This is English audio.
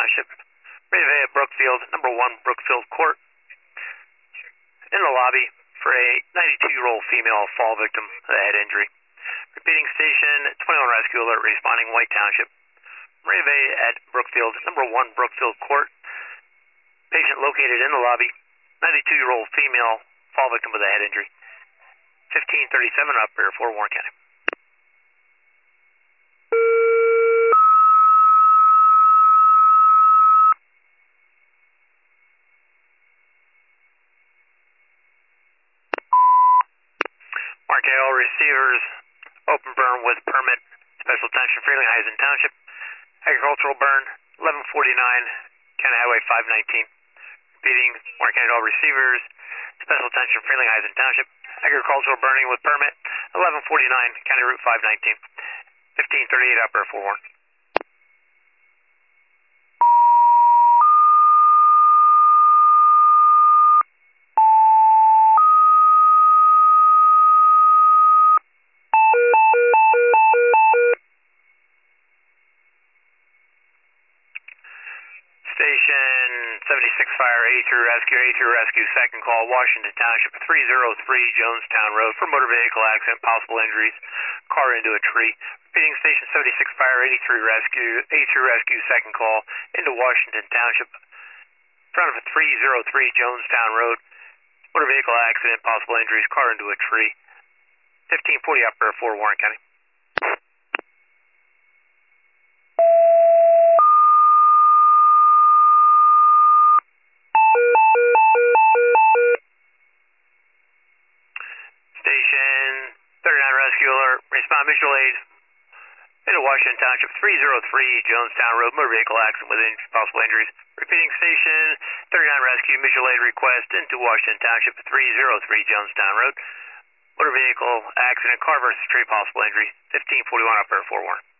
Township. Ready at Brookfield, number 1 Brookfield Court. In the lobby for a 92-year-old female fall victim of a head injury. Repeating station 21 rescue alert responding White Township. Ready at Brookfield, number 1 Brookfield Court. Patient located in the lobby, 92-year-old female fall victim with a head injury. 1537 up here for Warren County. Markel receivers, open burn with permit, special attention Frelinghuysen Township, agricultural burn, 1149, County Highway 519. Repeating, Markel receivers, special attention Frelinghuysen Township, agricultural burning with permit, 1149, County Route 519, 1538 upper for Warren. Station 76 Fire, 83 Rescue, second call, Washington Township, 303 Jonestown Road for motor vehicle accident, possible injuries, car into a tree. Repeating, Station 76 Fire, 83 Rescue, second call, into Washington Township, front of a 303 Jonestown Road, motor vehicle accident, possible injuries, car into a tree. 1540 upper for Warren County. Station 39 Rescue Alert, respond visual aid into Washington Township, 303 Jonestown Road, motor vehicle accident with possible injuries. Repeating, Station 39 Rescue, visual aid request into Washington Township, 303 Jonestown Road, motor vehicle accident, car versus tree, possible injury, 1541 up there, 4 Warren.